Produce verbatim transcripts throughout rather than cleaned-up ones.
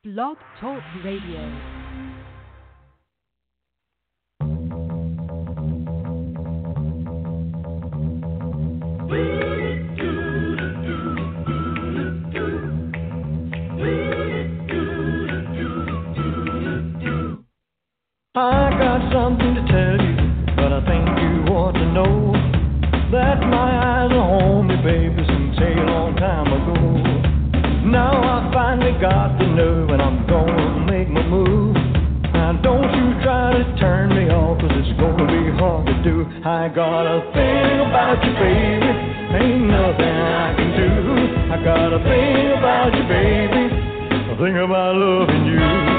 Blog Talk Radio. I got something to tell you, but I think you ought to know that my eyes are on me, baby, since a long time ago. Now I finally got the nerve and I'm gonna make my move. Now don't you try to turn me off, cause it's gonna be hard to do. I got a thing about you, baby, ain't nothing I can do. I got a thing about you, baby, a thing about loving you.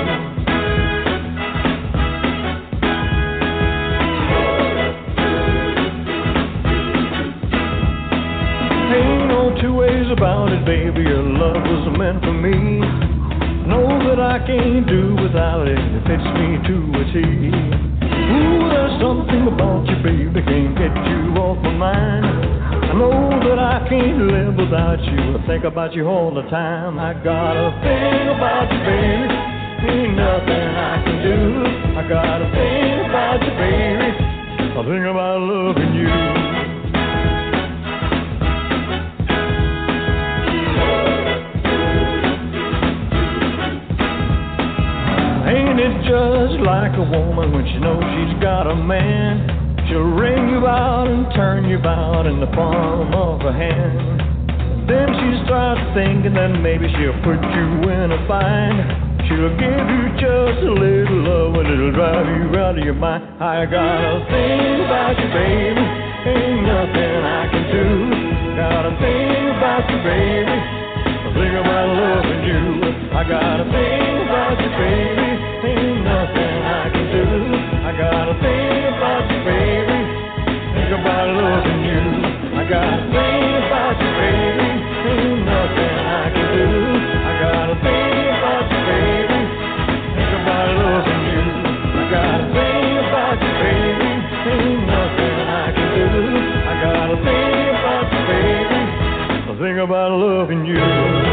Ain't no two ways about it, baby, your love was meant for me. Know that I can't do without it, it fits me to a T. Ooh, there's something about you, baby, can't get you off my mind. I know that I can't live without you, I think about you all the time. I got a thing about you, baby, ain't nothing I can do. I got a thing about you, baby, a thing about loving you. Ain't it just like a woman when she knows she's got a man? She'll ring you out and turn you about in the palm of her hand. Then she starts thinking that maybe she'll put you in a bind. She'll give you just a little love and it'll drive you out of your mind. I got a thing about you, baby, ain't nothing I can do. Got a thing about you, baby, a thing about loving you. I got a thing about you, baby, ain't nothing I can do. I got a thing about you, baby, think about loving you. I got a thing about you, baby, ain't nothing I can do. I got a thing about you, baby, think about loving you. I got a thing about you, baby, ain't nothing I can do. I got a thing about you, baby, I think about loving you.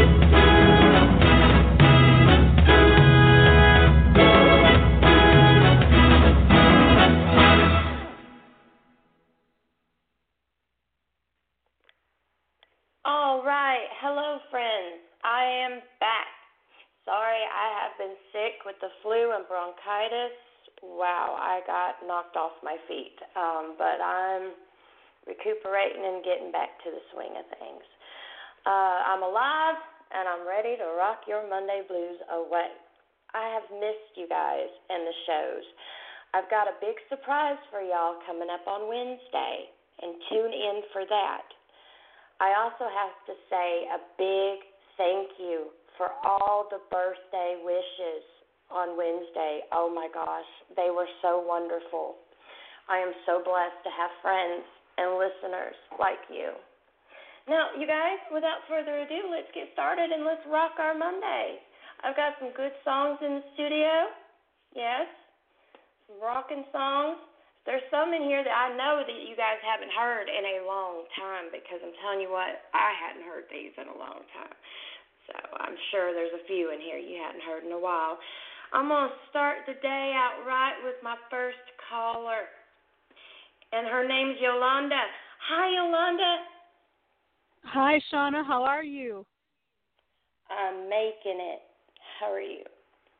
All right. Hello, friends. I am back. Sorry, I have been sick with the flu and bronchitis. Wow, I got knocked off my feet. Um, but I'm recuperating and getting back to the swing of things. Uh, I'm alive, and I'm ready to rock your Monday blues away. I have missed you guys and the shows. I've got a big surprise for y'all coming up on Wednesday, and tune in for that. I also have to say a big thank you for all the birthday wishes on Wednesday. Oh my gosh, they were so wonderful. I am so blessed to have friends and listeners like you. Now, you guys, without further ado, let's get started and let's rock our Monday. I've got some good songs in the studio. Yes, some rocking songs. There's some in here that I know that you guys haven't heard in a long time, because I'm telling you what, I hadn't heard these in a long time. So I'm sure there's a few in here you hadn't heard in a while. I'm going to start the day out right with my first caller, and her name's Yolanda. Hi, Yolanda. Hi, Shauna. How are you? I'm making it. How are you?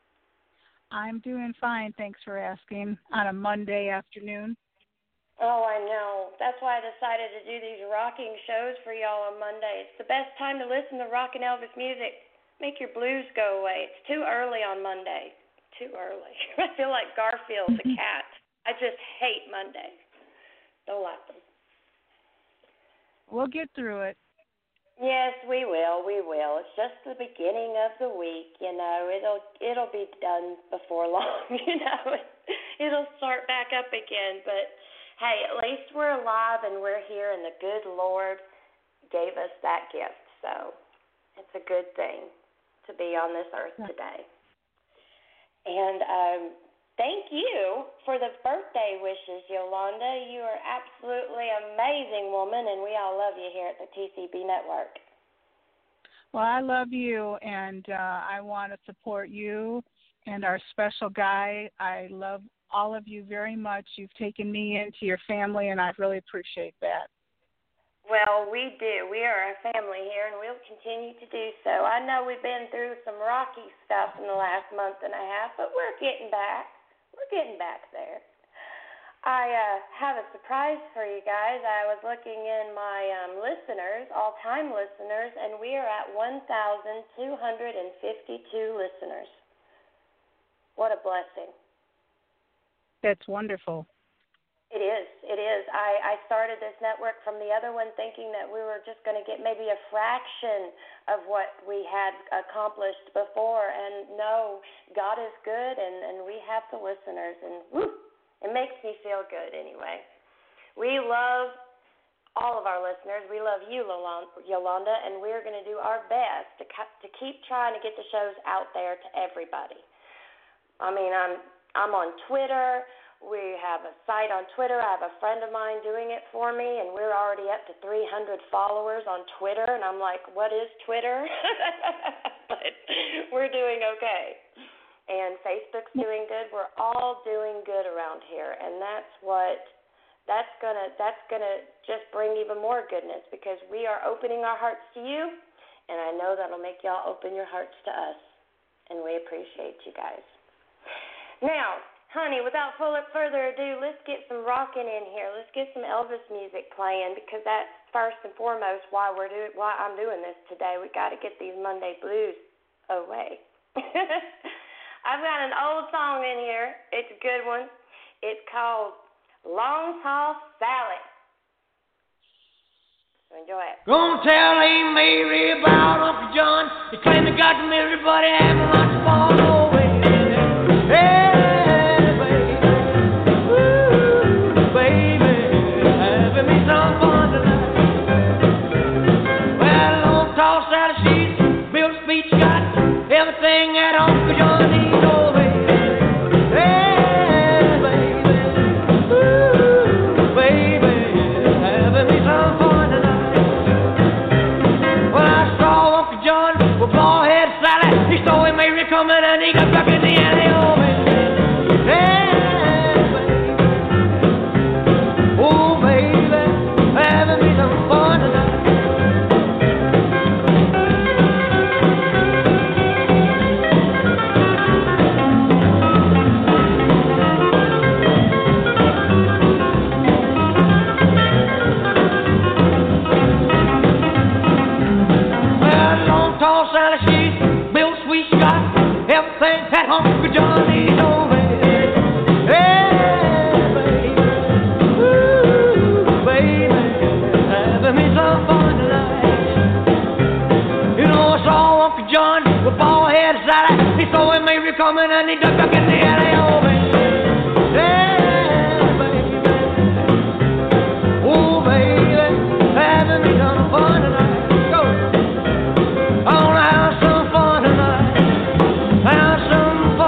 I'm doing fine, thanks for asking, on a Monday afternoon. Oh, I know. That's why I decided to do these rocking shows for y'all on Monday. It's the best time to listen to rock and Elvis music. Make your blues go away. It's too early on Monday. Too early. I feel like Garfield the cat. I just hate Monday. Don't like them. We'll get through it. Yes, we will. We will. It's just the beginning of the week, you know. It'll it'll be done before long, you know. It'll start back up again. But hey, at least we're alive and we're here, and the good Lord gave us that gift. So it's a good thing to be on this earth today. And um, thank you for the birthday wishes, Yolanda. You are absolutely amazing woman, and we all love you here at the T C B Network. Well, I love you, and uh, I want to support you and our special guy. I love all of you very much. You've taken me into your family, and I really appreciate that. Well, we do. We are a family here, and we'll continue to do so. I know we've been through some rocky stuff in the last month and a half, but we're getting back. We're getting back there. I uh, have a surprise for you guys. I was looking in my um, listeners, all-time listeners, and we are at one thousand two hundred fifty-two listeners. What a blessing. That's wonderful. It is. It is. I, I started this network from the other one thinking that we were just going to get maybe a fraction of what we had accomplished before. And no, God is good, and, and we have the listeners. And woo, it makes me feel good anyway. We love all of our listeners. We love you, Yolanda, and we're going to do our best to, to keep trying to get the shows out there to everybody. I mean, I'm I'm on Twitter. We have a site on Twitter. I have a friend of mine doing it for me, and we're already up to three hundred followers on Twitter, and I'm like, what is Twitter? But we're doing okay. And Facebook's doing good. We're all doing good around here, and that's what that's gonna that's gonna just bring even more goodness, because we are opening our hearts to you, and I know that'll make y'all open your hearts to us, and we appreciate you guys. Now, honey, without further ado, let's get some rocking in here. Let's get some Elvis music playing, because that's first and foremost why we're doing why I'm doing this today. We got to get these Monday blues away. I've got an old song in here. It's a good one. It's called Long Tall Sally. So enjoy it. Gonna tell Aunt Mary about Uncle John. He claimed he got from everybody having lots of fun. Oh, yeah. Hey. Everything that Uncle John needs, oh baby, hey baby, ooh baby, having me some fun tonight. Well, I saw Uncle John with bald-head Sally. He saw him Mary coming and he got back in the alley, oh baby, hey baby, oh baby, having me some fun tonight. Uncle Johnny, oh baby, hey baby, ooh baby, having me some fun tonight. You know I saw Uncle John with bald-head Sally. He saw him Mary coming and he ducked back in the alley, oh baby, hey baby, oh baby, having me some fun tonight. Go, I wanna have some fun tonight. Have some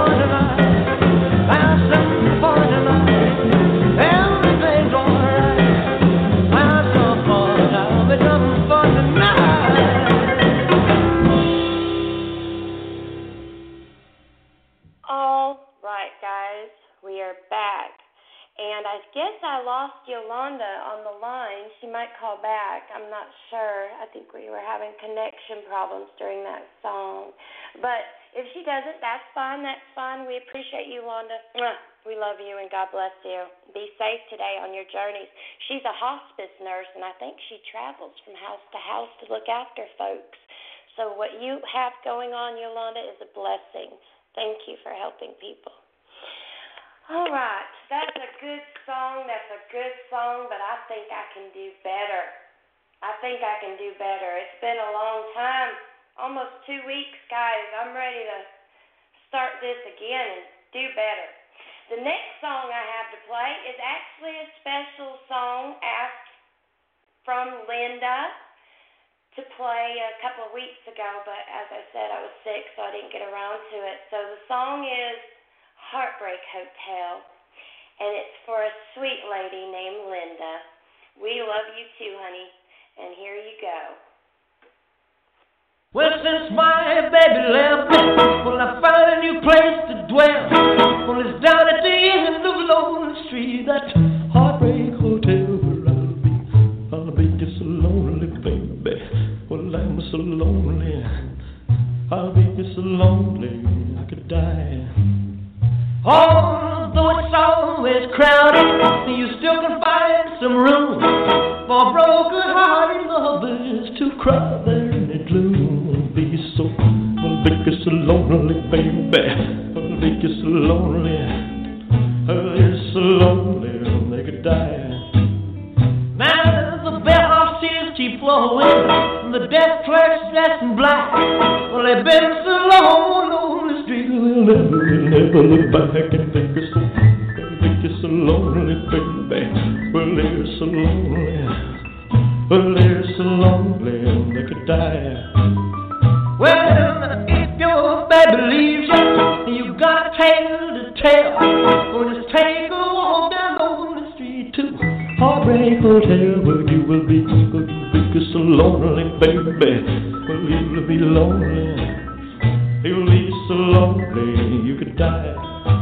And I guess I lost Yolanda on the line. She might call back. I'm not sure. I think we were having connection problems during that song. But if she doesn't, that's fine. That's fine. We appreciate you, Yolanda. We love you, and God bless you. Be safe today on your journeys. She's a hospice nurse, and I think she travels from house to house to look after folks. So what you have going on, Yolanda, is a blessing. Thank you for helping people. All right, that's a good song, that's a good song, but I think I can do better. I think I can do better. It's been a long time, almost two weeks, guys. I'm ready to start this again and do better. The next song I have to play is actually a special song asked from Linda to play a couple of weeks ago, but as I said, I was sick, so I didn't get around to it. So the song is Heartbreak Hotel, and it's for a sweet lady named Linda. We love you too, honey, and here you go. Well, since my baby left, well, I found a new place to dwell. Well, it's down at the end of Lonely Street, that Heartbreak Hotel where I'll be. I'll be just so lonely, baby. Well, I'm so lonely. I'll be just so lonely I could die. Although it's always crowded, you still can find some room for broken-hearted lovers to cry there in the gloom. Be so, I'll be so lonely, baby. I'll be so lonely. I'll be so lonely they could die. Now the bellhop tears keep flowing, the desk clerk's dressed in black. Well, they've been so long on the street, they'll never, they'll never look back and think it's so, they'll think it's so lonely, baby. Well, they're so lonely. Well, they're so lonely they could die. Well, if your baby leaves you, you got a tale to tell. Well, just take a walk down on the street to Heartbreak Hotel where you will be, where you will be so lonely, baby. Well, you'll be lonely. You'll be so lonely you could die.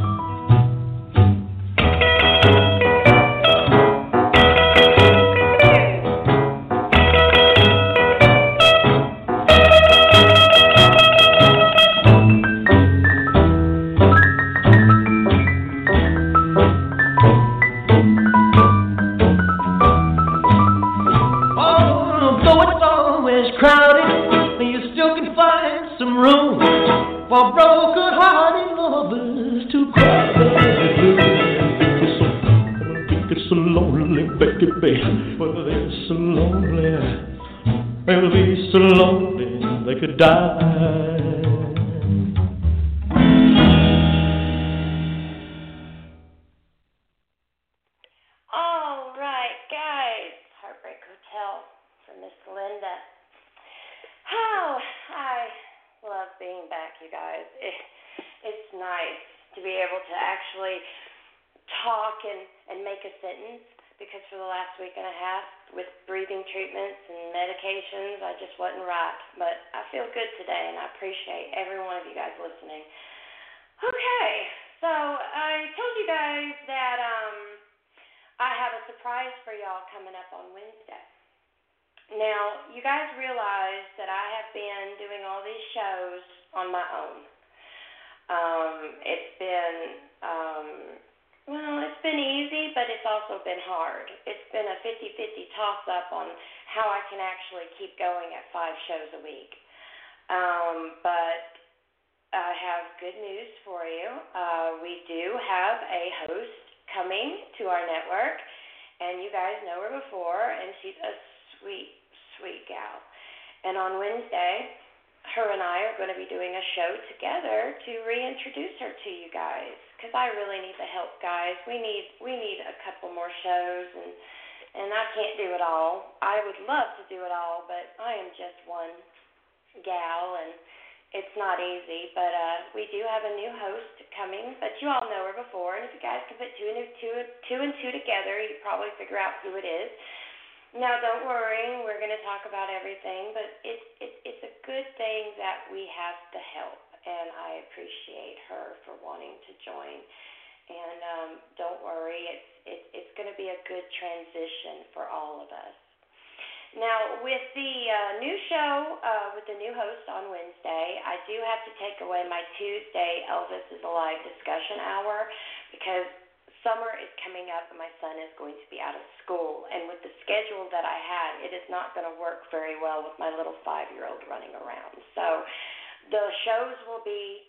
For broken-hearted lovers to cry their blues. They're so lonely, baby. Well, they're so lonely. They'll be so lonely they could die. All right, guys. Heartbreak Hotel for Miss Linda. Oh, I love being back, you guys. It, it's nice to be able to actually talk and, and make a sentence, because for the last week and a half with breathing treatments and medications, I just wasn't right. But I feel good today, and I appreciate every one of you guys listening. Okay, so I told you guys that um, I have a surprise for y'all coming up on Wednesday. Now, you guys realize that I have been doing all these shows on my own. Um, it's been, um, well, it's been easy, but it's also been hard. It's been a fifty-fifty toss-up on how I can actually keep going at five shows a week. Um, but I have good news for you. Uh, we do have a host coming to our network, and you guys know her before, and she's a sweet, sweet gal. And on Wednesday, her and I are going to be doing a show together to reintroduce her to you guys, because I really need the help, guys. We need we need a couple more shows, and and I can't do it all. I would love to do it all, but I am just one gal, and it's not easy. But uh, we do have a new host coming, but you all know her before, and if you guys can put two and two, two, and two together, you probably figure out who it is. Now, don't worry, we're going to talk about everything, but it's it, it's a good thing that we have the help, and I appreciate her for wanting to join. And um, don't worry, it's it, it's going to be a good transition for all of us. Now, with the uh, new show, uh, with the new host on Wednesday, I do have to take away my Tuesday Elvis is Alive discussion hour, because summer is coming up and my son is going to be out of school. And with the schedule that I had, it is not going to work very well with my little five-year-old running around. So the shows will be,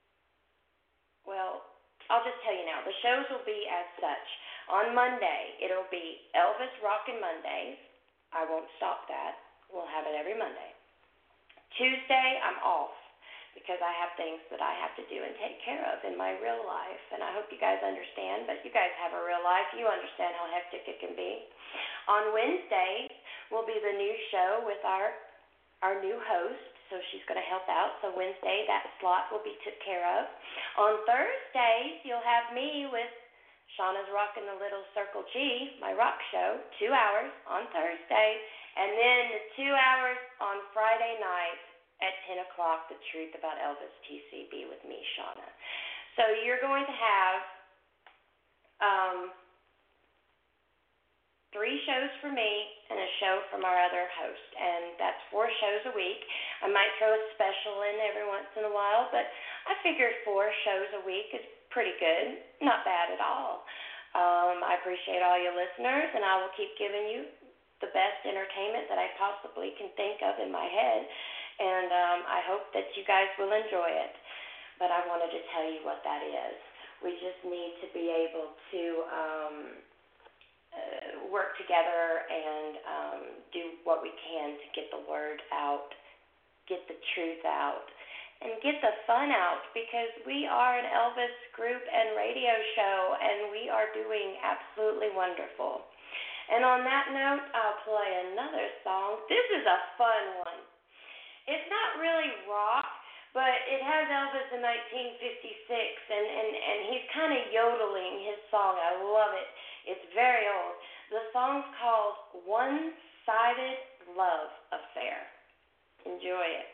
well, I'll just tell you now, the shows will be as such. On Monday, it'll be Elvis Rockin' Mondays. I won't stop that. We'll have it every Monday. Tuesday, I'm off, because I have things that I have to do and take care of in my real life. And I hope you guys understand, but you guys have a real life. You understand how hectic it can be. On Wednesdays will be the new show with our our new host, so she's going to help out. So Wednesday, that slot will be took care of. On Thursdays, you'll have me with Shauna's Rockin' the Little Circle G, my rock show, two hours on Thursday. And then the two hours on Friday night at ten o'clock, The Truth About Elvis T C B with me, Shauna. So you're going to have um, three shows for me and a show from our other host, and that's four shows a week. I might throw a special in every once in a while, but I figured four shows a week is pretty good, not bad at all. Um, I appreciate all your listeners, and I will keep giving you the best entertainment that I possibly can think of in my head, and um, I hope that you guys will enjoy it. But I wanted to tell you what that is. We just need to be able to um, uh, work together and um, do what we can to get the word out, get the truth out, and get the fun out, because we are an Elvis group and radio show, and we are doing absolutely wonderful. And on that note, I'll play another song. This is a fun one. It's not really rock, but it has Elvis in nineteen fifty-six, and, and, and he's kind of yodeling his song. I love it. It's very old. The song's called One-Sided Love Affair. Enjoy it.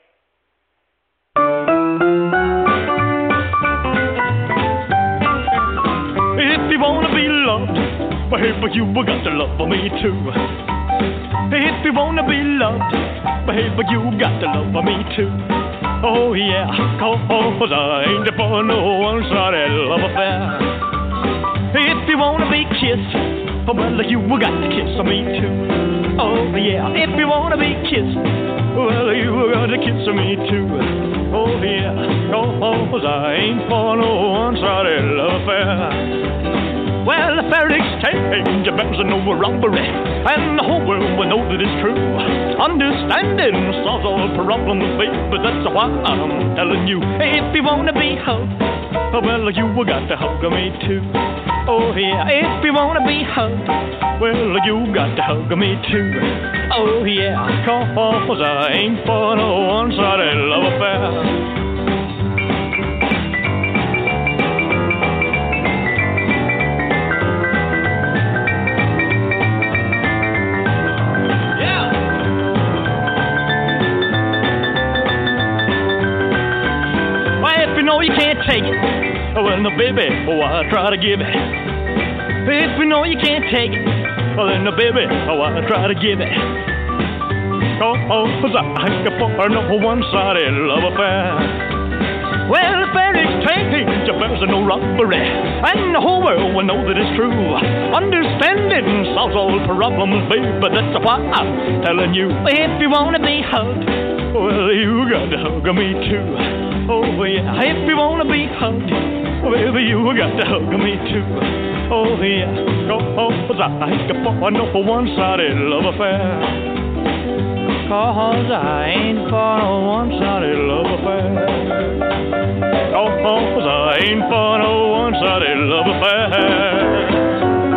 If you wanna be loved, baby, you got to love me too. If you wanna be loved, baby, you got to love me too. Oh yeah, cause I ain't for no one-sided love affair. If you wanna be kissed, well, you got to kiss me too. Oh yeah, if you wanna be kissed, well, you got to kiss me too. Oh yeah, cause I ain't for no one-sided love affair. Well, a fair exchange bears no robbery, and the whole world will know that it's true. Understanding solves all problems, baby, that's why I'm telling you. If you wanna be hugged, well, you got to hug me too. Oh yeah, if you wanna be hugged, well, you got to hug me too. Oh yeah, cause I ain't for no one-sided love affair. You can't take it, well, no, baby, oh, I try to give it. If you know you can't take it, well, then, no, baby, oh, I try to give it. Oh, oh, cause I ain't for no one-sided love affair. Well, fair exchange, there's no robbery, and the whole world will know that it's true. Understanding solves all problems, baby, that's why I'm telling you. If you wanna be hugged, well, you got to hug me too. Oh yeah, if you wanna be hugged, baby, you got to hug me too. Oh yeah, cause I ain't for no one-sided love affair. Cause I ain't for no one-sided love affair. Cause I ain't for no one-sided love affair.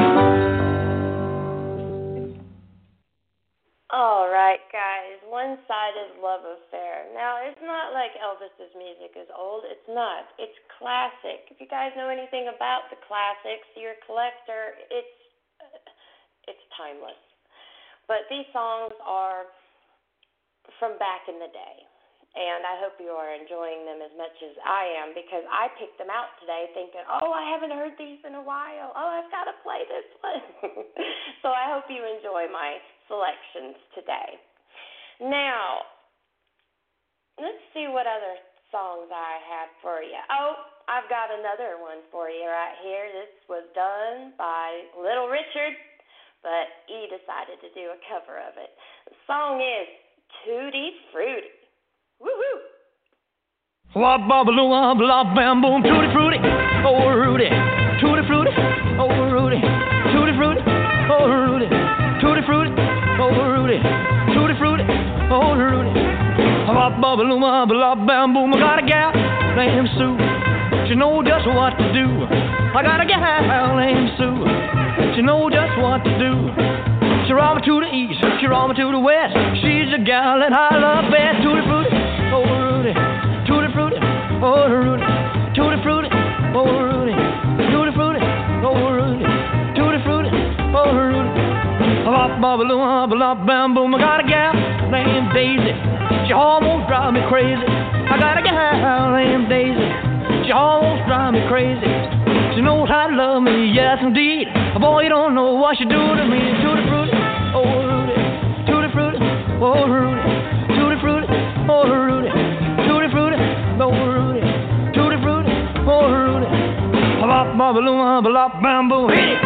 All right, guys, One-Sided Love Affair. Now, it's not like Elvis's music is old. It's not. It's classic. If you guys know anything about the classics, you're a collector, it's it's timeless. But these songs are from back in the day, and I hope you are enjoying them as much as I am, because I picked them out today thinking, oh, I haven't heard these in a while. Oh, I've got to play this one. So I hope you enjoy my selections today. Now, let's see what other songs I have for you. Oh, I've got another one for you right here. This was done by Little Richard, but he decided to do a cover of it. The song is Tutti Frutti. Woo-hoo! Wop bobble wop lop bam boom tutti frutti, oh Rudy, tutti frutti, oh Rudy, tutti frutti, oh Rudy, tutti frutti, oh Rudy, tutti frutti, oh Rudy. Wop bobble wop lop bam boom. I got a gal named Sue, she know just what to do. I got a gal named Sue, she know just what to do. She roll me to the east, she roll me to the west. She's a gal that I love best. Tutti frutti, oh Rudy, tutti frutti, oh Rudy, tutti frutti, oh Rudy, tutti frutti, oh Rudy, tutti frutti, oh Rudy. Bop bop bop bop bam boom. I got a gal named Daisy, she almost drives drive me crazy. I got a gal named Daisy. She almost drive me crazy. She knows how to love me, yes indeed. Boy, you don't know what she do to me. Tutti frutti, oh Rudy. Tutti frutti, oh Rudy. Tutti frutti, oh Rudy. Tutti frutti, oh Rudy. Tutti frutti, oh Rudy. Bop, bop, balloon, bop, bamboo, hit it.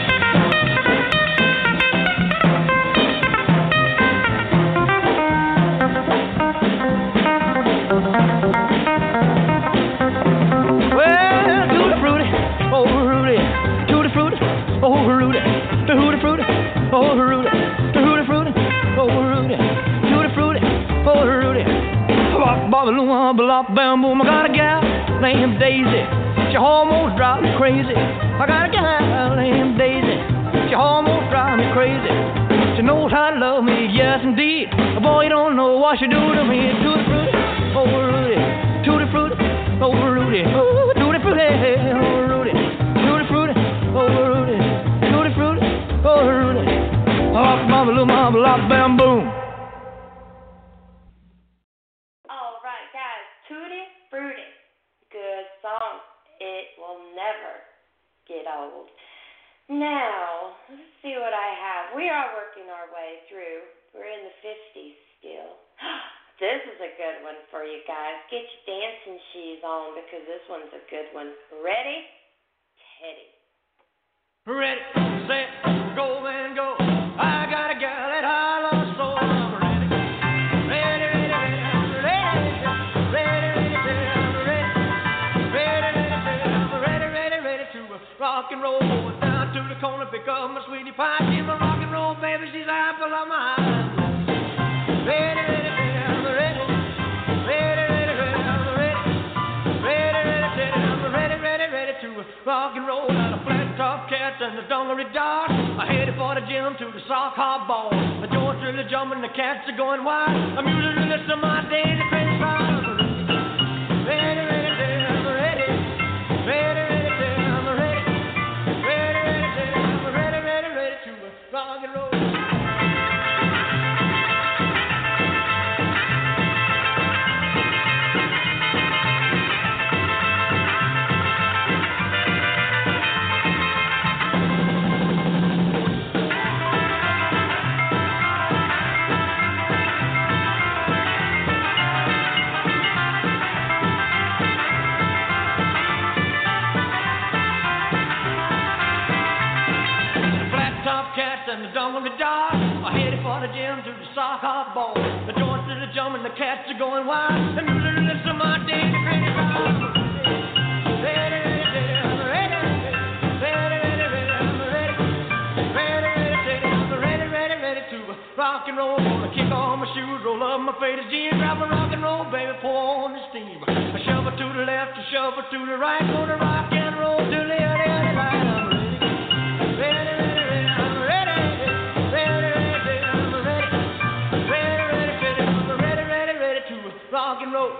Well, tutti frutti, oh Rudy. Tutti frutti, oh Rudy. Tutti frutti, oh Rudy. Tutti frutti, oh Rudy. Tutti frutti, oh Rudy. Bop, bop, balloon, bop, bamboo. I got a gal named Daisy. She almost drives me crazy. I got a gal named Daisy. She almost drives me crazy. She knows how to love me, yes indeed. Boy, you don't know what she do to me. Tutti frutti, oh Rudy. Tutti frutti, oh Rudy. Oh, tutti frutti, oh Rudy. Tutti frutti, oh Rudy. Tutti frutti, oh Rudy. Hop, mama, little mama, lop, bam, boom. All right, guys. Tutti Frutti. Good song. It will never get old. Now, let's see what I have. We are working our way through. We're in the fifties still. This is a good one for you guys. Get your dancing shoes on because this one's a good one. Ready? Teddy. Ready, set, go and go. I got a gal that I love so. I'm ready. Ready, ready, ready, ready, ready, ready, ready, ready, ready, ready, ready, ready to rock and roll. Going down to the corner, pick up my sweetie pie. She's my rock and roll baby, she's the apple of my eye. Ready, ready, ready, I'm ready. Ready, ready, ready, I'm ready. Ready, ready, ready, I'm ready, ready, ready to rock and roll. Out of flat top cats and the dungaree dogs. I headed for the gym to the sock hop ball. The joints really jumping, the cats are going wild. I'm using the list of my days to crazy fire. Ready, ready, ready, I'm ready. Ready, ready, ready, I'm ready. Ready, ready, ready, I'm ready, ready, ready to rock and roll. And the dungaree dog, I headed for the gym to the sock hop ball. The joints are jumping, the cats are going wild. And the list of my days to crazy fire. Ready, ready, ready, I'm ready. Ready, ready, ready, I'm ready. Ready, ready, ready, I'm ready, ready, ready to rock and roll. Gonna kick on my shoes, roll up my faded jeans, grab a rock and roll, baby, pour on the steam. I shove it to the left, I shove it to the right, gonna rock and roll to the other, other light. I'm ready, ready, ready, ready, I'm ready. Rock and roll.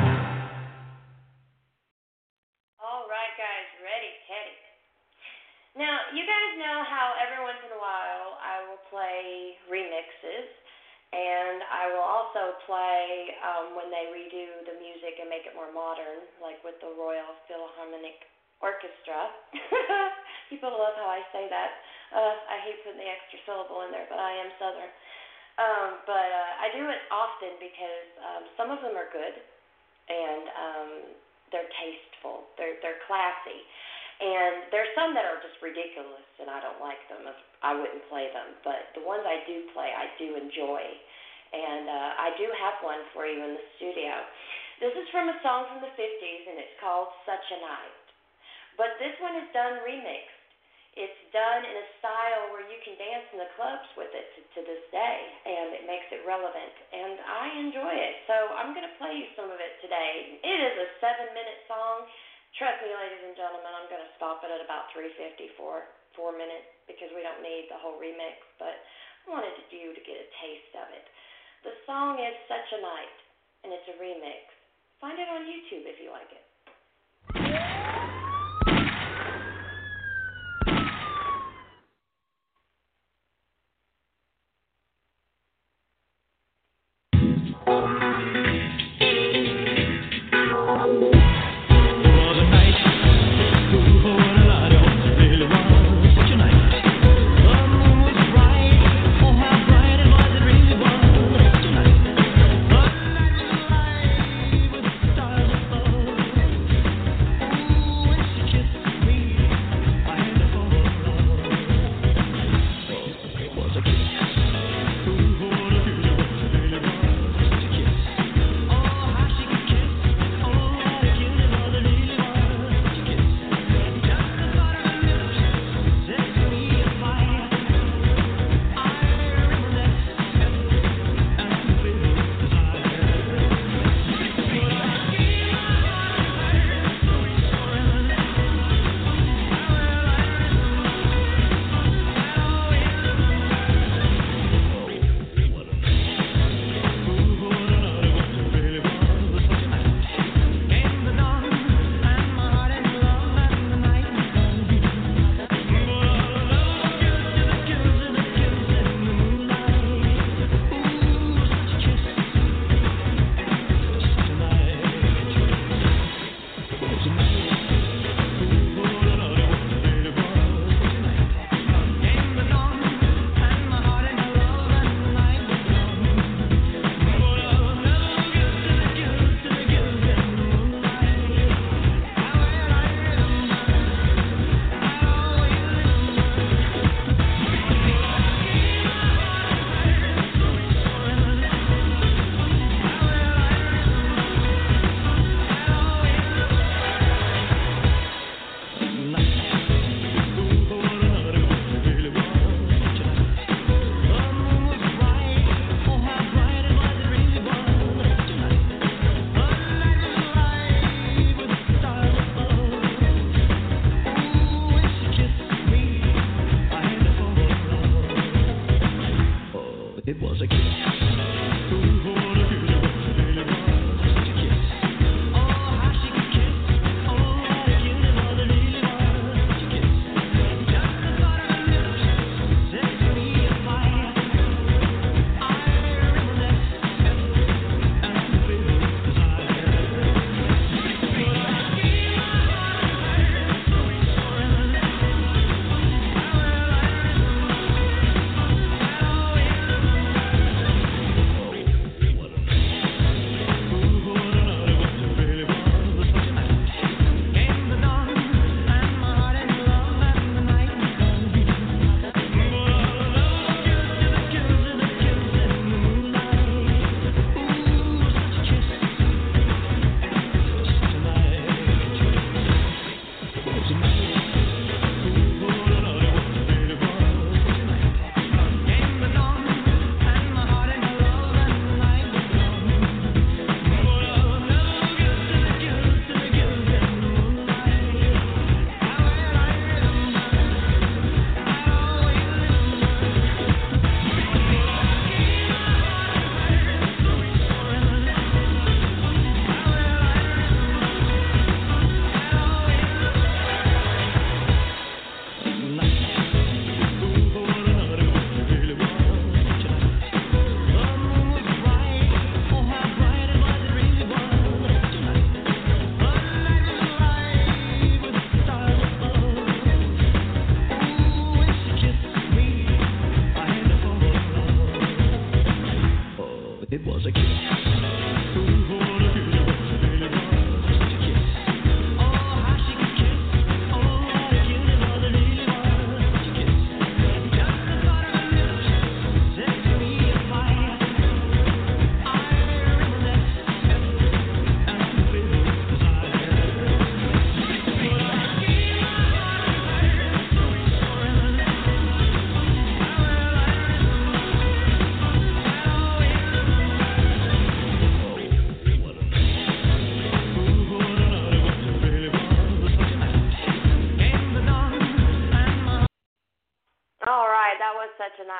All right, guys, ready, Teddy. Now, you guys know how every once in a while I will play remixes, and I will also play um, when they redo the music and make it more modern, like with the Royal Philharmonic Orchestra. People love how I say that. Uh, I hate putting the extra syllable in there, but I am Southern. Um, but uh, I do it often because um, some of them are good and um, they're tasteful, they're they're classy, and there's some that are just ridiculous and I don't like them. I wouldn't play them, but the ones I do play, I do enjoy, and uh, I do have one for you in the studio. This is from a song from the fifties and it's called Such a Night, but this one is done remixed. It's done in a style where you can dance in the clubs with it to, to this day, and it makes it relevant, and I enjoy it. So I'm going to play you some of it today. It is a seven-minute song. Trust me, ladies and gentlemen, I'm going to stop it at about three fifty for four minutes because we don't need the whole remix, but I wanted you to get a taste of it. The song is Such a Night, and it's a remix. Find it on YouTube if you like it.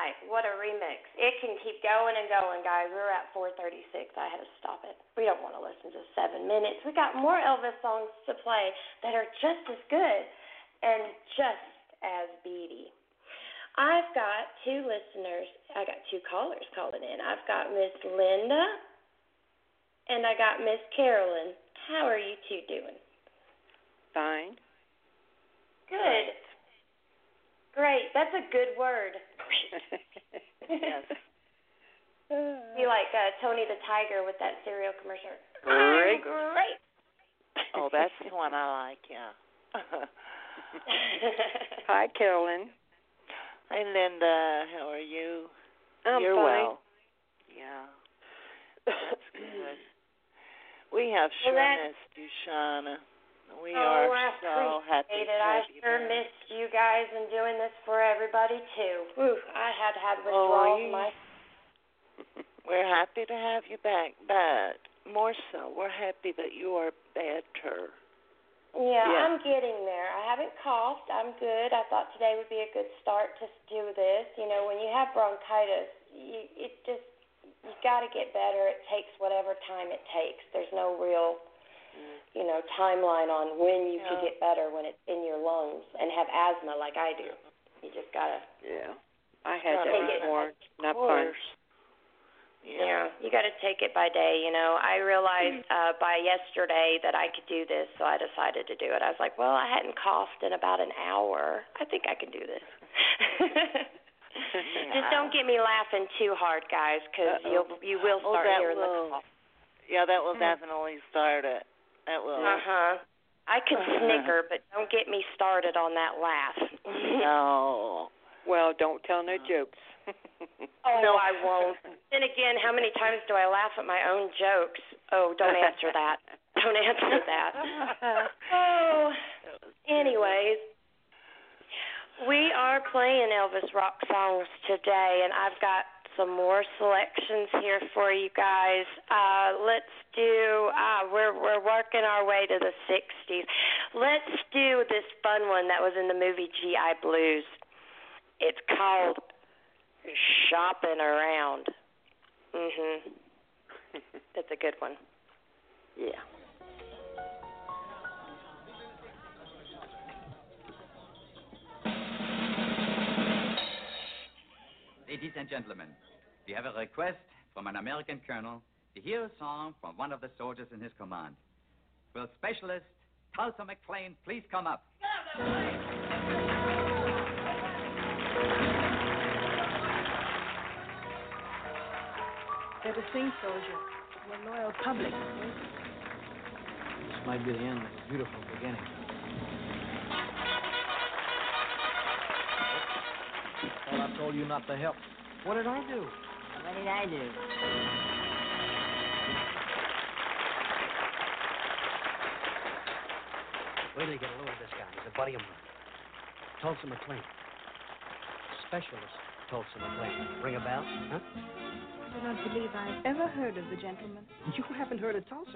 Life. What a remix. It can keep going and going, guys. We were at four thirty-six. I had to stop it. We don't want to listen to seven minutes. We got more Elvis songs to play that are just as good and just as beady. I've got two listeners. I got two callers calling in. I've got Miss Linda and I got Miss Carolyn. How are you two doing? Fine. Good. Great. That's a good word. Yes. You like uh, Tony the Tiger with that cereal commercial. Great. I'm great. Oh, that's the one I like, yeah. Hi, Carolyn. Hi, Linda. How are you? I'm You're fine. well. Yeah. That's good. We have sure Well, that- missed you, Shauna. We oh, are I so happy appreciate to it. I have you sure back. missed you guys and doing this for everybody, too. Whew, I had had Oh, withdrawals you- my... We're happy to have you back, but more so, we're happy that you are better. Yeah, Yeah. I'm getting there. I haven't coughed. I'm good. I thought today would be a good start to do this. You know, when you have bronchitis, you, it just, you got to get better. It takes whatever time it takes. There's no real, you know, timeline on when you Yeah. could get better when it's in your lungs and have asthma like I do. You just got to, Yeah. I had Take that it. before. Not Of fun. course. yeah, you got to take it by day, you know. I realized uh, by yesterday that I could do this, so I decided to do it. I was like, well, I hadn't coughed in about an hour. I think I can do this. Just don't get me laughing too hard, guys, because you'll you will Oh, start that hearing will. the cough. Yeah, that will definitely start it. That will. Uh huh. I can snicker, but don't get me started on that laugh. No. Well, don't tell no jokes. Oh, no, I won't. Then again, how many times do I laugh at my own jokes? Oh, don't answer that. Don't answer that. Oh, anyways, we are playing Elvis rock songs today, and I've got some more selections here for you guys. Uh, let's do. Uh, we're we're working our way to the sixties. Let's do this fun one that was in the movie G I Blues. It's called Shopping Around. Mhm. That's a good one. Yeah. Ladies and gentlemen, we have a request from an American colonel to hear a song from one of the soldiers in his command. Will Specialist Tulsa McLean please come up? Better sing, soldier. We're loyal public. This might be the end of a beautiful beginning. Well, I told you not to help. What did I do? What did I do? Wait till you get a load of this guy. He's a buddy of mine. Tulsa McLean. Specialist Tulsa McLean. Ring a bell? Huh? I do not believe I've ever heard of the gentleman. You haven't heard of Tulsa?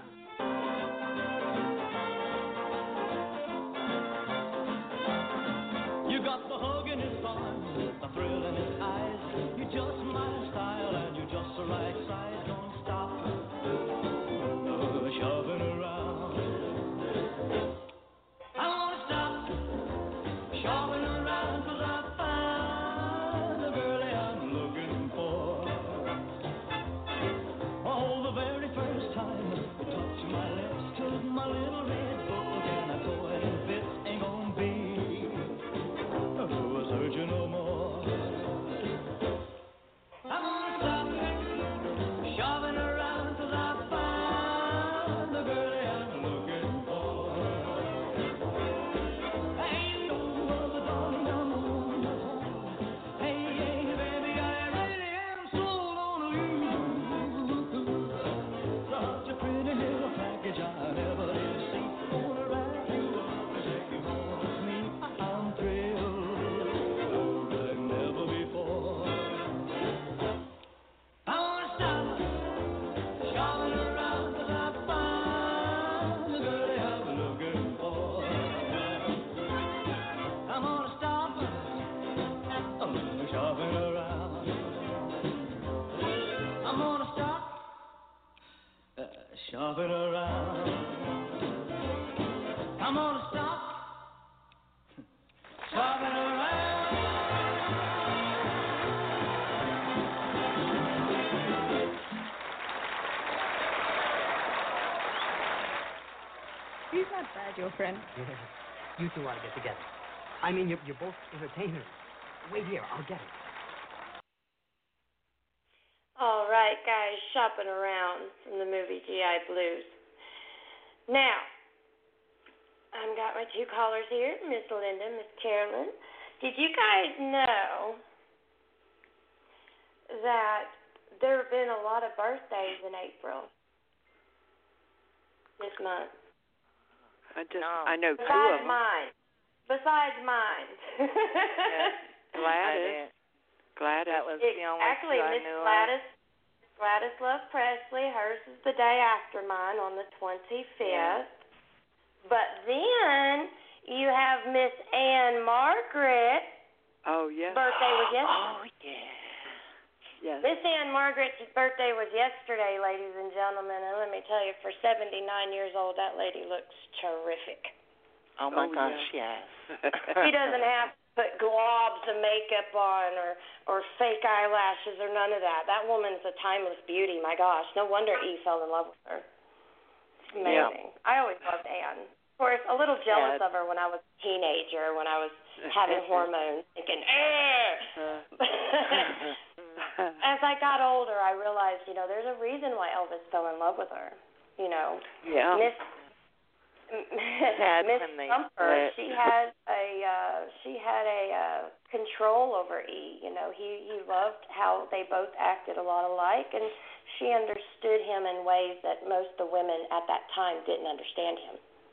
You got the hug in his arms, the thrill in his eyes. You're just my style and you're just the right size. Don't stop uh, shoving around. I won't stop shoving around 'cause I found the girl I'm looking for. Oh, the very first time you touched my lips, took my little red book and I tore it in bits. Ain't gonna be a surgeon no more. I'm gonna stop shoving around 'cause I found the girl I'm looking for. Ain't no other dog I'm gonna stop shopping around. He's not bad, your friend. Yeah. You two ought to get together. I mean, you're, you're both entertainers. Wait here, I'll get it. All right, guys, shopping around from the movie G I Blues. Now, I've got my two callers here, Miss Linda, Miss Carolyn. Did you guys know that there have been a lot of birthdays in April this month? I just, No. I know two Besides of them. mine. Besides mine. Yes, I Gladys. did. Gladys. That was It- the only actually, two I Miss knew Gladys, Gladys Love Presley, hers is the day after mine on the twenty-fifth. But then you have Miss Anne Margaret. Oh, yes. Birthday was of. yesterday. Oh, yeah. Yes. Miss Anne Margaret's birthday was yesterday, ladies and gentlemen, and let me tell you, for seventy-nine years old, that lady looks terrific. Oh, my Oh, gosh, yeah. yes. She doesn't have to put globs of makeup on or, or fake eyelashes or none of that. That woman's a timeless beauty, my gosh. No wonder E fell in love with her. It's amazing. Yeah. I always loved Anne. Of course, a little jealous Yeah. of her when I was a teenager, when I was having hormones, thinking, eh. As I got older, I realized, you know, there's a reason why Elvis fell in love with her. You know, Yeah. Miss Sad Miss when they Thumper, split. she had a uh, she had a uh, control over E. You know, he he loved how they both acted a lot alike, and she understood him in ways that most of the women at that time didn't understand him.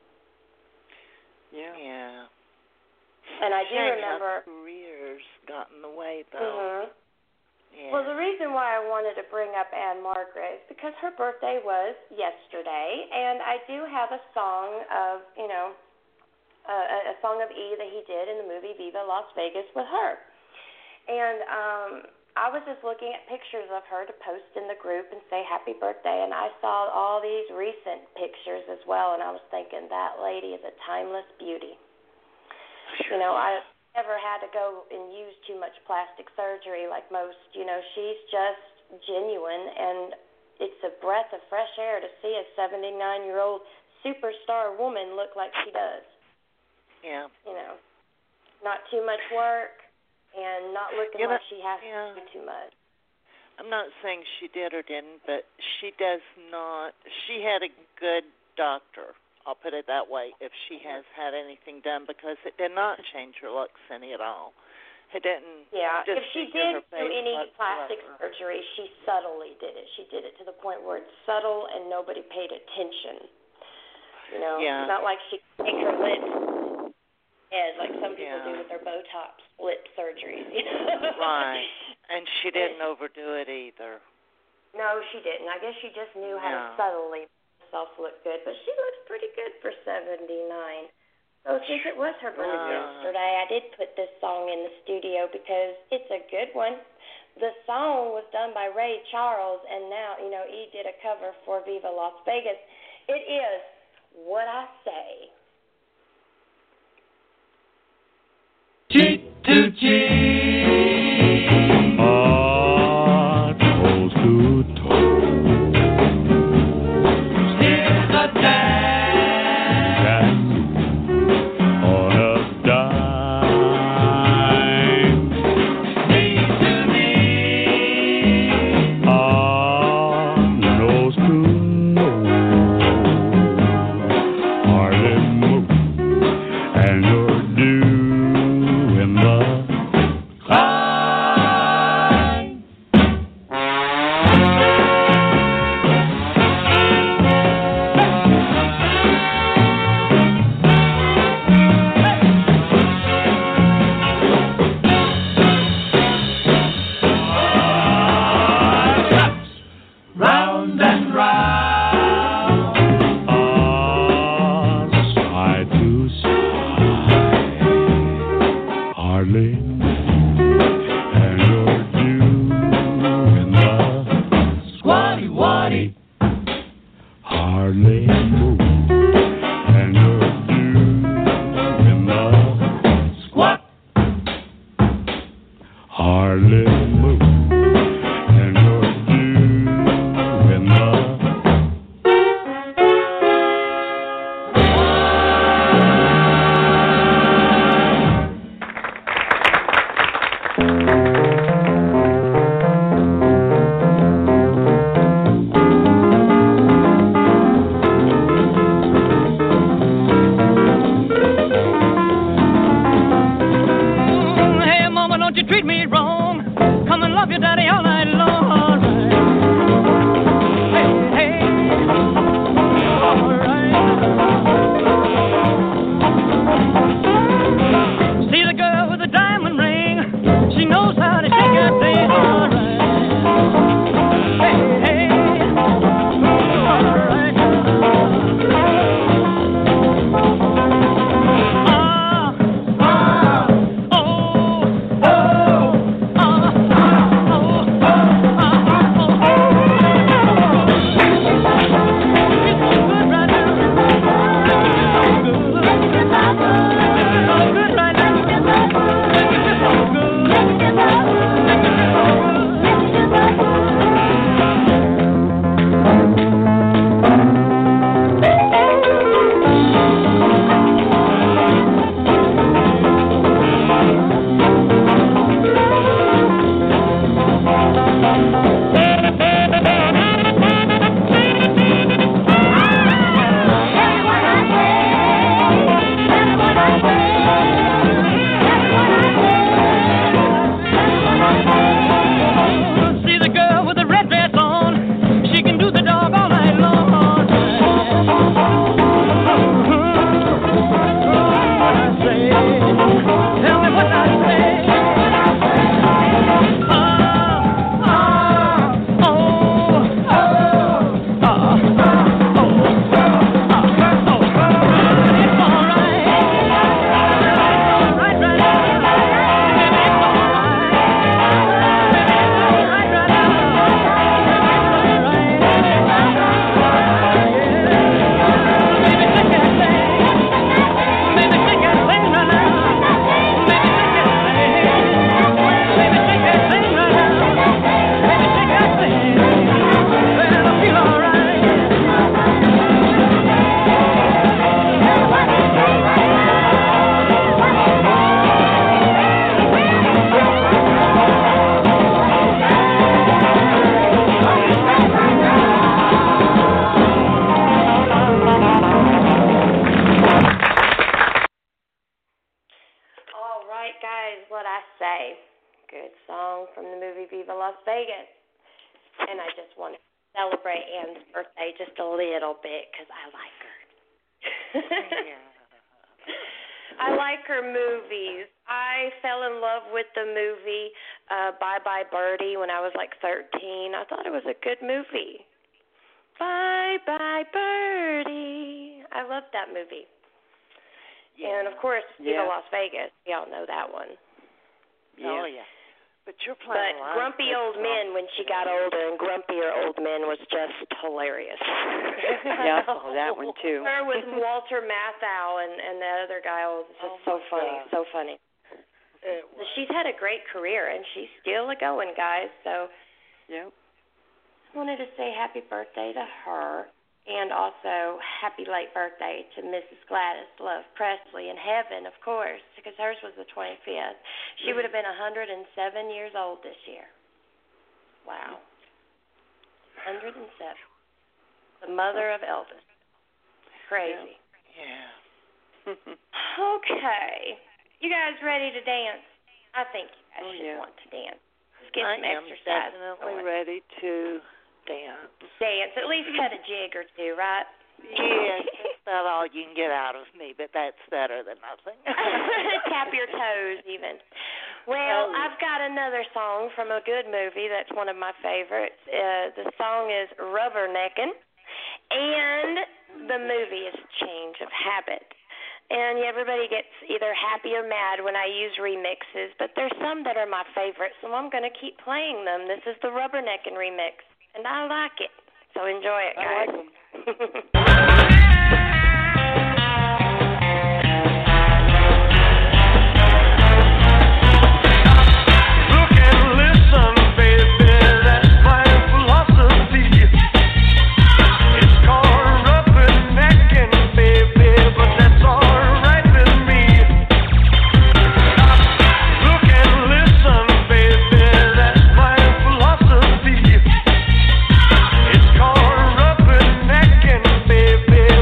Yeah. Yeah. And I do Shame remember. how careers got in the way, though. Mhm. Yeah. Well, the reason why I wanted to bring up Anne Margaret is because her birthday was yesterday, and I do have a song of, you know, uh, a song of E that he did in the movie Viva Las Vegas with her. And um, I was just looking at pictures of her to post in the group and say happy birthday, and I saw all these recent pictures as well, and I was thinking that lady is a timeless beauty. You know, I never had to go and use too much plastic surgery like most. You know, she's just genuine, and it's a breath of fresh air to see a seventy-nine-year-old superstar woman look like she does. Yeah. You know, not too much work and not looking Yeah, like but- she has yeah. to do too much. I'm not saying she did or didn't, but she does not. She had a good doctor. I'll put it that way, if she has had anything done, because it did not change her looks any at all. It didn't. Yeah, if she disfigure her did do face any plastic whatsoever. surgery, she subtly did it. She did it to the point where it's subtle and nobody paid attention. You know, Yeah. it's not like she could take her lips head like some people Yeah. do with their Botox lip surgeries. Right. And she didn't overdo it either. No, she didn't. I guess she just knew how No. to subtly make herself look good, but she looks pretty good for seventy-nine. So since it was her birthday Uh. yesterday, I did put this song in the studio because it's a good one. The song was done by Ray Charles, and now, you know, he did a cover for Viva Las Vegas. It is What I Say. Cheek to cheek, heart toes to toe. Here's the dance. On a dime, Knee to knee. on nose to nose, hardly move, and you're doing the Birthday. Good song from the movie Viva Las Vegas. And I just want to celebrate Ann's birthday just a little bit because I like her. Yeah. I like her movies. I fell in love with the movie uh, Bye Bye Birdie when I was like thirteen. I thought it was a good movie. Bye Bye Birdie. I loved that movie. Yeah. And, of course, Viva Yeah. Las Vegas. Y'all know that one. Oh, yeah. But you're playing But a lot Grumpy of Old Men, when she got older, and Grumpier Old Men was just hilarious. Yeah, I saw that one, too. Her with Walter Matthau and, and that other guy, oh, it's just Oh, so my funny, God. so funny. It was. She's had a great career, and she's still a going, guys, so Yep. I wanted to say happy birthday to her, and also happy late birthday to Missus Gladys Love Presley in heaven, of course, because hers was the twenty-fifth. She would have been one hundred seven years old this year. Wow. one hundred seven. The mother of Elvis. Crazy. Yeah. Okay. You guys ready to dance? I think you guys Oh, should yeah. want to dance. Let's get I some am exercise definitely going. ready to dance. Dance. At least cut a jig or two, right? Yes, that's about all you can get out of me, but that's better than nothing. Tap your toes, even. Well, Oh. I've got another song from a good movie that's one of my favorites. Uh, the song is Rubberneckin', and the movie is Change of Habit. And everybody gets either happy or mad when I use remixes, but there's some that are my favorites, so I'm going to keep playing them. This is the Rubberneckin' remix, and I like it. So enjoy it, I guys. like 'em. Look and listen, baby, that's my philosophy. It's called rubbernecking, baby, but that's alright with me. Look and listen, baby, that's my philosophy. It's called rubbernecking, baby,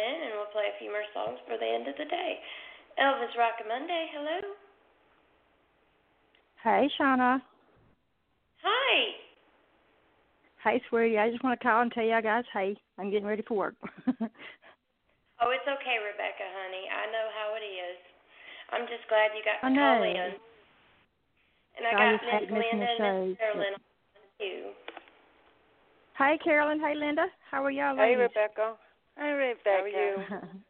in, and we'll play a few more songs for the end of the day. Elvis Rockamonde, hello. Hey, Shauna. Hi. Hey, sweetie. I just want to call and tell you guys, hey, I'm getting ready for work. Oh, it's okay, Rebecca, honey. I know how it is. I'm just glad you got I to know. call in. And I, I got just Miss hate missing Linda the and Miss shows, Carolyn on too. Hey, Carolyn. Hey, Linda. How are y'all Hey, ladies? Rebecca. Hi, Rebecca. How are you?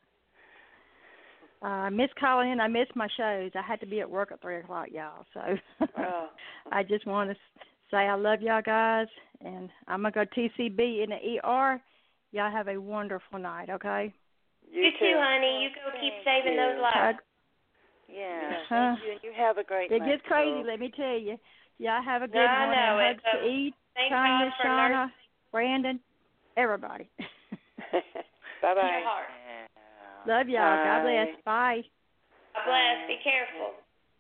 uh, I miss calling in. I miss my shows. I had to be at work at three o'clock, y'all. So Oh. I just want to say I love y'all guys, and I'm going to go T C B in the E R. Y'all have a wonderful night, okay? You, you too, honey. You go keep Thank saving you. those lives. Yeah, Uh, thank you. And you have a great It night. gets crazy, too. let me tell you. Y'all have a good No, I one. know And it, hugs but to Eve, thank Tanya, God for Shauna, nurse- Brandon, everybody. Bye-bye. Your heart. Yeah. Love y'all. God Bye. bless. Bye. God bless. Be careful.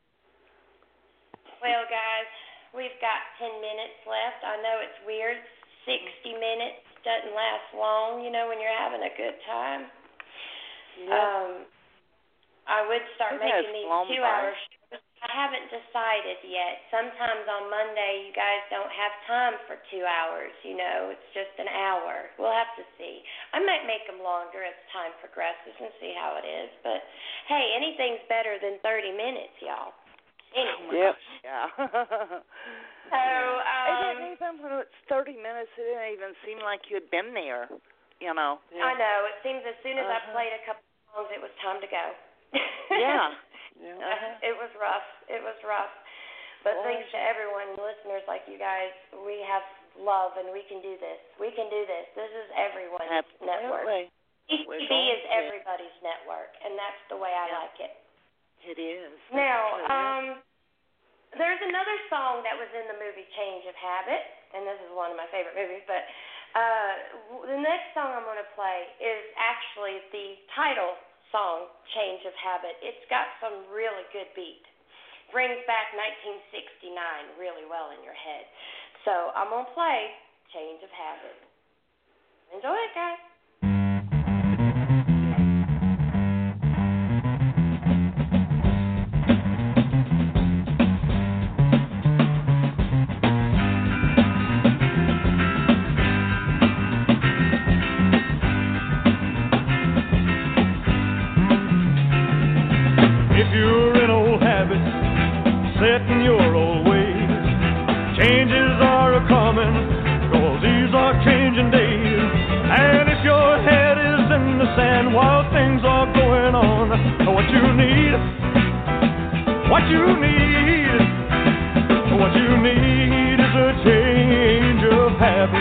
Well, guys, we've got ten minutes left. I know it's weird. sixty minutes doesn't last long, you know, when you're having a good time. Yep. Um, I would start It has making these flown two-hour by. shows. I haven't decided yet. Sometimes on Monday you guys don't have time for two hours, you know. It's just an hour. We'll have to see. I might make them longer as time progresses and see how it is. But, hey, anything's better than thirty minutes, y'all. Anyway. Yep. Yeah. So, um, it didn't even, when it's thirty minutes, it didn't even seem like you had been there, you know. I know. It seems as soon as Uh-huh. I played a couple songs, it was time to go. Yeah. Yeah. Uh, it was rough. It was rough. But Boy. thanks to everyone, listeners like you guys, we have love and we can do this. We can do this. This is everyone's network. Absolutely. T C We're B going is to. everybody's network, and that's the way I Yeah. like it. It is. Now, It is. um, there's another song that was in the movie Change of Habit, and this is one of my favorite movies, but uh, the next song I'm going to play is actually the title song, Change of Habit. It's got some really good beat. Brings back nineteen sixty-nine really well in your head. So I'm going to play Change of Habit. Enjoy it, guys. If you're in old habits, set in your old ways, changes are a-coming, 'cause these are changing days. And if your head is in the sand while things are going on, what you need, what you need, what you need is a change of habit.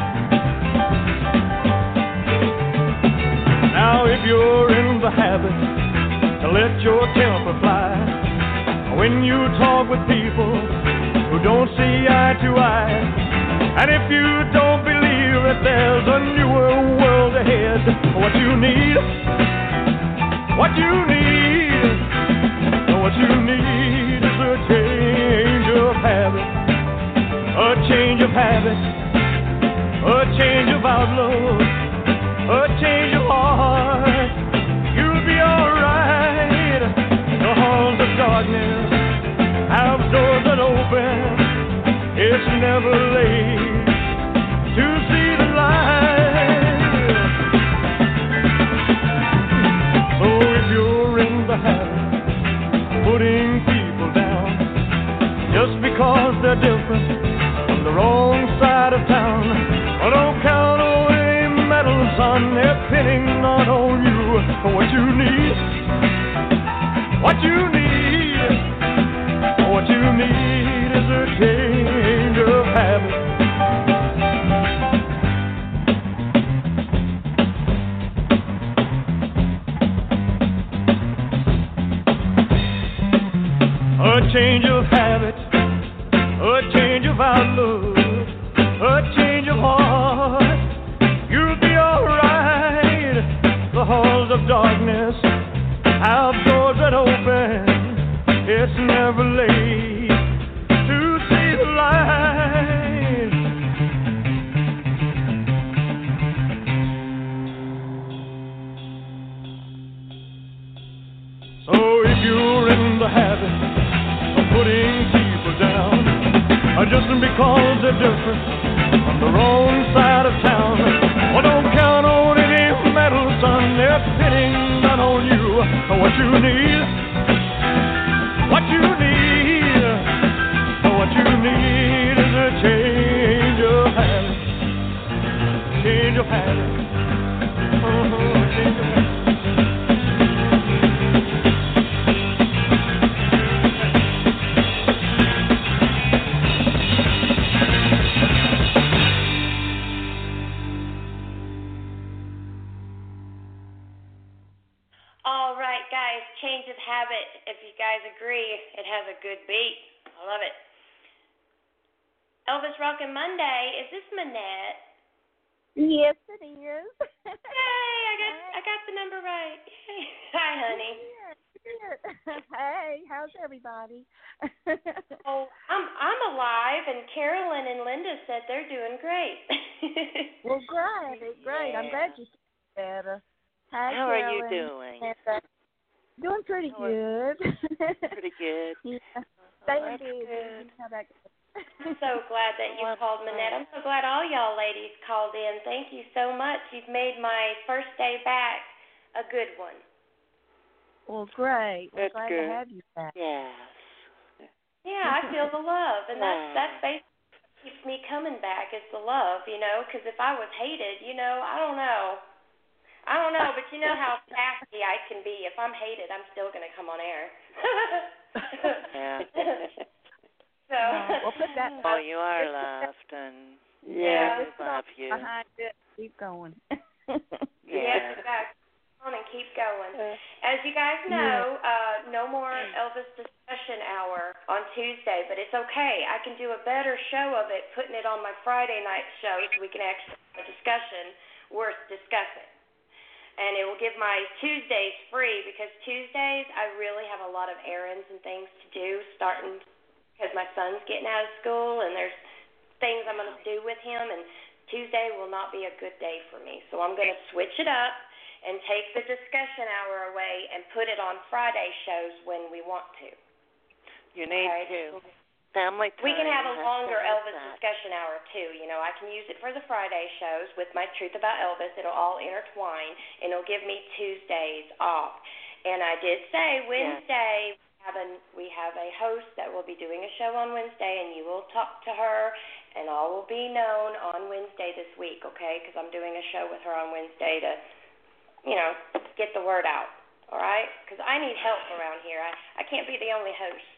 Now if you're in the habit to let your temper fly when you talk with people who don't see eye to eye, and if you don't believe that there's a newer world ahead, what you need, what you need, what you need is a change of habit, a change of habit, a change of outlook, a change of heart. You'll be alright. The halls of darkness have doors that open. It's never late to see the light. So if you're in the habit of putting people down just because they're different from the wrong side of town, well, don't count on any medals, son. They're pinning not on you. What you need, what you need, what you need is a change of habit. A change of habit, a change of outlook, a change of heart. You'll be alright. The halls of darkness have doors that open. It's never late to see the light. in the habit of putting people down, uh, just because they're different from the wrong side of town. Well, don't count on any medal, son. They're pinning down on you. What you need, what you need, what you need is a change of habit, change of habit, oh, change of habit. All right, guys, change of habit. If you guys agree, it has a good beat. I love it. Elvis Rockin' Monday. Is this Manette? Yes, it is. Yay! I got I got the number right. Yay. Hi, honey. Hey, how's everybody? Oh, I'm I'm alive, and Carolyn and Linda said they're doing great. Well, great, great. Yeah. I'm glad you said better. Hi, How Carolyn. are you doing? Uh, doing pretty How good. Pretty good. Yeah. Oh, Staying that's busy. good. How about you? I'm so glad that you called, Manette. I'm so glad all y'all ladies called in. Thank you so much. You've made my first day back a good one. Well, great. We're That's glad good. to have you back. Yes. Yeah, I feel the love, and that's that's basically what keeps me coming back is the love, you know. Because if I was hated, you know, I don't know. I don't know, but you know how nasty I can be. If I'm hated, I'm still going to come on air. Yeah. So. We'll put that. Oh, you are loved, and yeah, we love you. Behind it. Keep going. Yes, exactly. On and keep going. As you guys know, uh, no more Elvis discussion hour on Tuesday, but it's okay. I can do a better show of it, putting it on my Friday night show, so we can actually have a discussion worth discussing. And it will give my Tuesdays free, because Tuesdays I really have a lot of errands and things to do, starting because my son's getting out of school and there's things I'm going to do with him, and Tuesday will not be a good day for me. So I'm going to switch it up and take the discussion hour away and put it on Friday shows when we want to. You need okay? to. Family time. We can have a longer Elvis that. discussion hour, too. You know, I can use it for the Friday shows with my Truth About Elvis. It'll all intertwine, and it'll give me Tuesdays off. And I did say Wednesday... Yes. Have a, we have a host that will be doing a show on Wednesday, and you will talk to her, and all will be known on Wednesday this week, okay? Because I'm doing a show with her on Wednesday to, you know, get the word out, all right? Because I need help around here. I, I can't be the only host.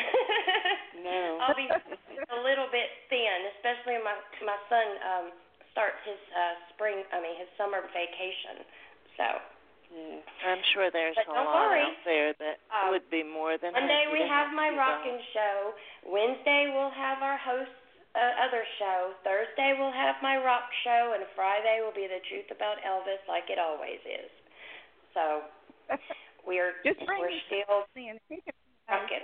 No. I'll be a little bit thin, especially when my, my son um, starts his uh, spring, I mean, his summer vacation, so... Yeah. I'm sure there's but a don't lot worry. out there that um, would be more than Monday happy we to have help my you rockin' guys. show. Wednesday we'll have our host's uh, other show. Thursday we'll have my rock show, and Friday will be the Truth About Elvis, like it always is. So we're Just we're still rocking.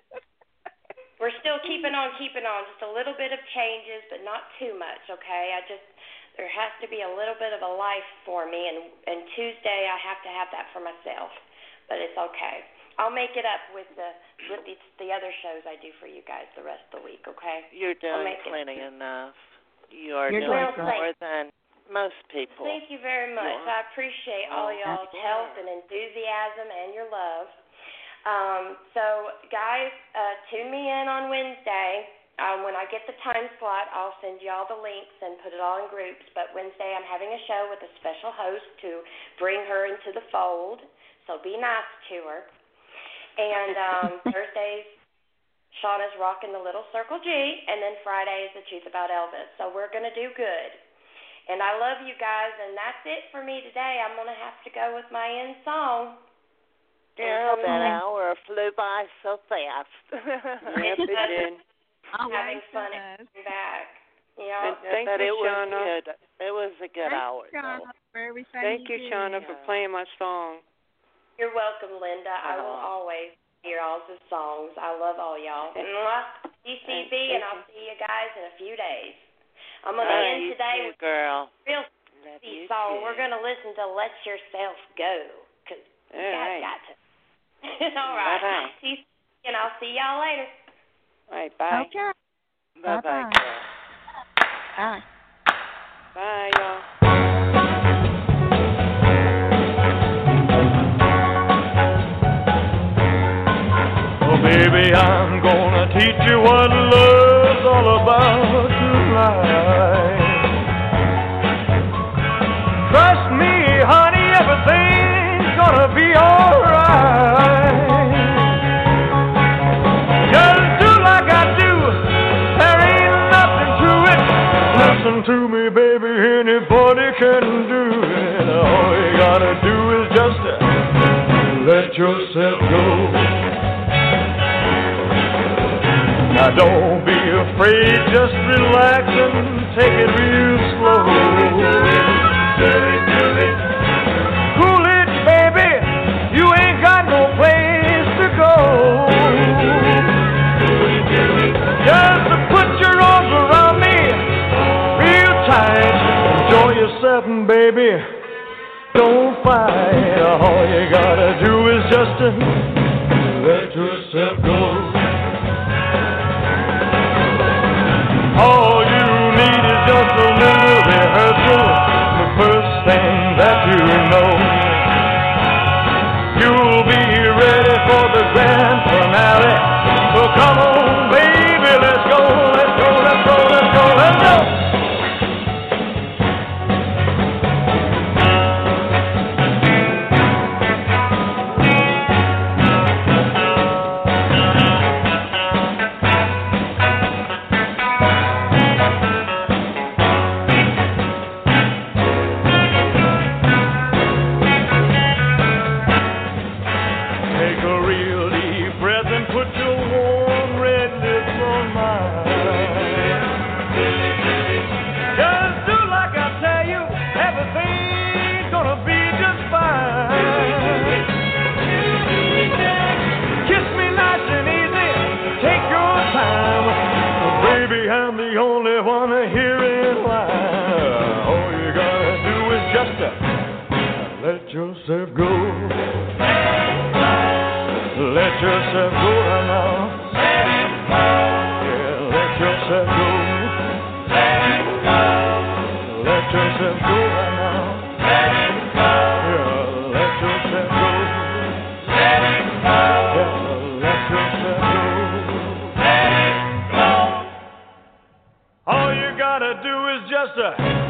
We're still keeping on, keeping on. Just a little bit of changes, but not too much. Okay, I just. There has to be a little bit of a life for me, and, and Tuesday I have to have that for myself, but it's okay. I'll make it up with the with the, the other shows I do for you guys the rest of the week, okay? You're doing plenty it. enough. You are You're doing well, more than most people. Thank you very much. You I appreciate all oh, y'all's help and enthusiasm and your love. Um, so, guys, uh, tune me in on Wednesday. Um, when I get the time slot, I'll send you all the links and put it all in groups. But Wednesday I'm having a show with a special host to bring her into the fold. So be nice to her. And um, Thursdays, Shauna's rocking the Little Circle G. And then Friday is the Truth About Elvis. So we're going to do good. And I love you guys. And that's it for me today. I'm going to have to go with my end song. Yeah, that hour flew by so fast. Yep, it did. Oh, having fun and coming back. You know, and thank but you, it was Shauna. good. It was a good Thank hour. Shauna, for everything Thank you, you Shauna, do. for playing my song. You're welcome, Linda. I will always hear all the songs. I love all y'all. Mwah. D C B, and I'll see you guys in a few days. I'm going to Love end you today too, with girl. a real Love sexy you song. too. We're going to listen to Let Yourself Go, because you guys right. got to. All right. Bye-bye. See you, and I'll see y'all later. All right, bye. Okay. Bye bye. Bye-bye. Bye. Bye, y'all. Oh, baby, I'm gonna teach you what love's all about tonight. Trust me, honey, everything's gonna be alright. Just do like I do, there ain't nothing to it. Listen to me, baby, anybody can do it. All you gotta do is just let yourself go. Now don't be afraid, just relax and take it real slow. Cool it, baby, you ain't got no place to go. Just put your arms around me, real tight, enjoy yourself, and baby, don't fight. All you gotta do is just let yourself go. All you need is just a little rehearsal, the first thing that you know. You'll be ready for the grand finale. So come on, baby, let's go, let's go, let's go, let's go, let's go. I'm the only one here in line. All you gotta do is just uh, let yourself go. Let yourself go right now. Yeah, let yourself go. Let yourself go right now. Yeah, let yourself go. Yeah, let yourself go. All you gotta do is just a